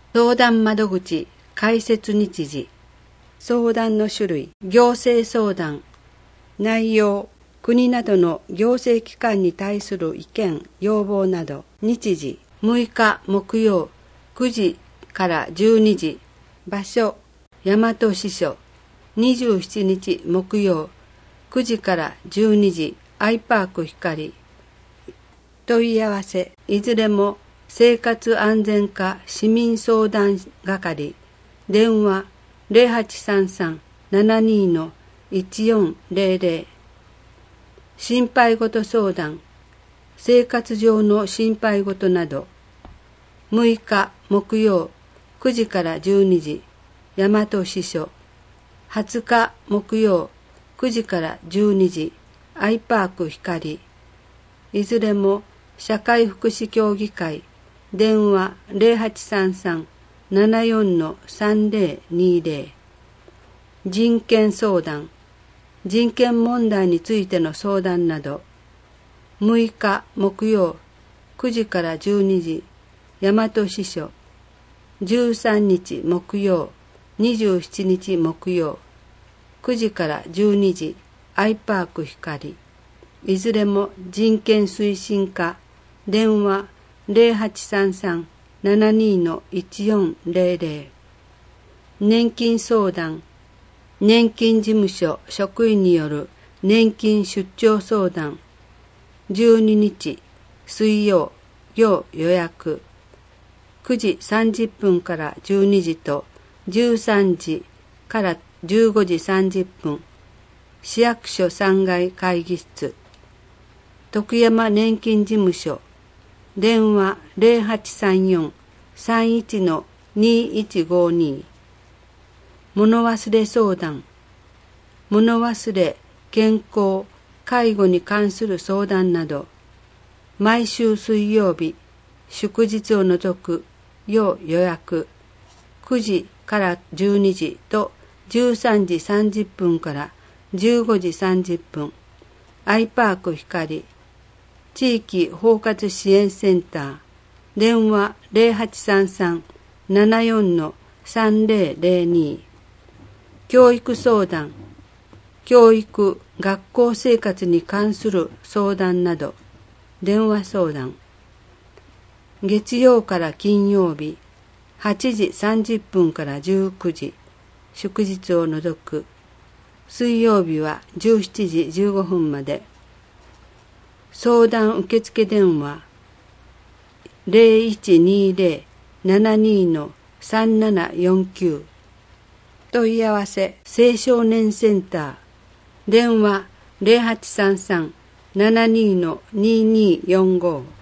相談窓口開設日時。相談の種類。行政相談。内容。国などの行政機関に対する意見、要望など。日時。6日木曜9時から12時。場所。大和支所。27日木曜9時から12時。アイパーク光。問い合わせ。いずれも生活安全課市民相談係。電話 0833-72-1400。心配事相談。生活上の心配事など。6日木曜9時から12時。大和支所。20日木曜9時から12時。アイパーク光。いずれも社会福祉協議会。電話 0833-74-3020。人権相談。人権問題についての相談など。6日木曜9時から12時。大和支所。13日木曜27日木曜9時から12時。アイパーク光。いずれも人権推進課。電話 0833-72-1400。年金相談。年金事務所職員による年金出張相談。12日水曜要予約。9時30分から12時と13時から15時30分。市役所3階会議室。徳山年金事務所。電話 0834-31-2152。物忘れ相談。物忘れ、健康、介護に関する相談など。毎週水曜日、祝日を除く要予約。9時から12時と13時30分から15時30分。アイパーク光。地域包括支援センター。電話 0833-74-3002。教育相談。教育・学校生活に関する相談など。電話相談。月曜から金曜日、8時30分から19時。祝日を除く。水曜日は17時15分まで。相談受付電話 0120-72-3749。問い合わせ青少年センター。電話 0833-72-2245。